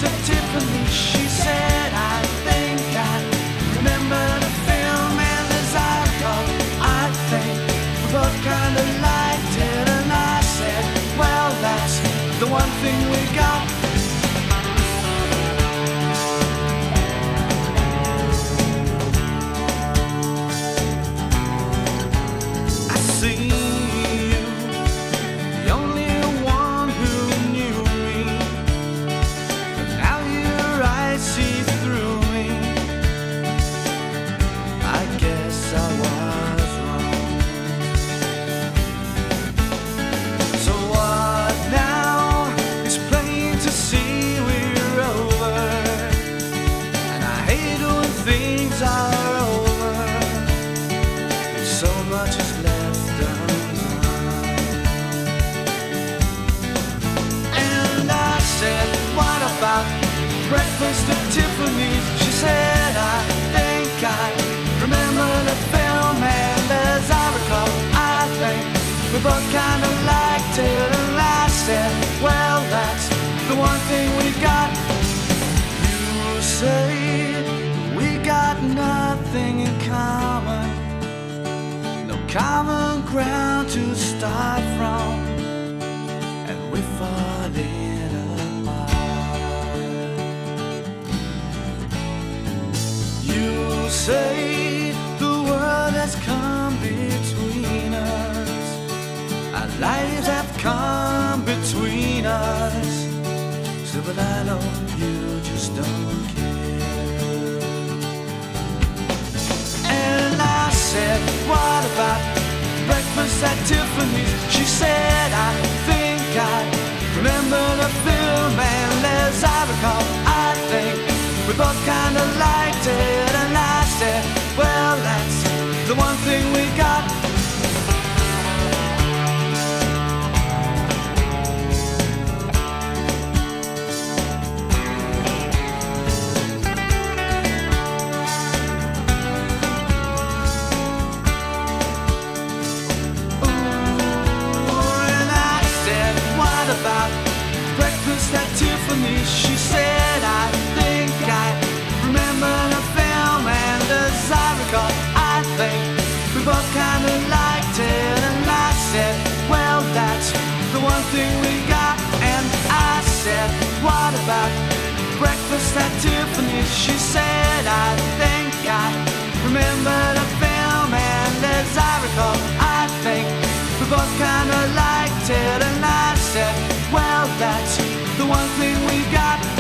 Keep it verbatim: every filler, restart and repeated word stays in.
at Tiffany. She said, I think I remember the film, and as I recall, I think we both kind of liked it. And I said, well, that's the one thing we got. I see you, the only one who knew me, but now your eyes see through me. I guess I was wrong. So what now? It's plain to see we're over, and I hate when things are over. So much is left undone. And I said, what about breakfast at Tiffany's? She said, I think I remember the film, and as I recall, I think we both kind of liked it. And I said, well, that's the one thing we got. You say we got nothing in common, no common ground to start from, and we fall in apart. You say the world has come between us, our lives have come between us. So, but I know you just don't care. And I said, what about breakfast at Tiffany's? She said, I think I remember the film, and as I recall, I think we both kind of liked it. And I said, well, that's the one thing we got. About breakfast at Tiffany's, she said, I think I remember the film, and as I recall, I think we both kind of liked it. And I said, well, that's the one thing we got. And I said, what about breakfast at Tiffany's? She said, I think I remember the film, and as I recall, I think we both kind of liked it. And I said, well, that's the one thing we got.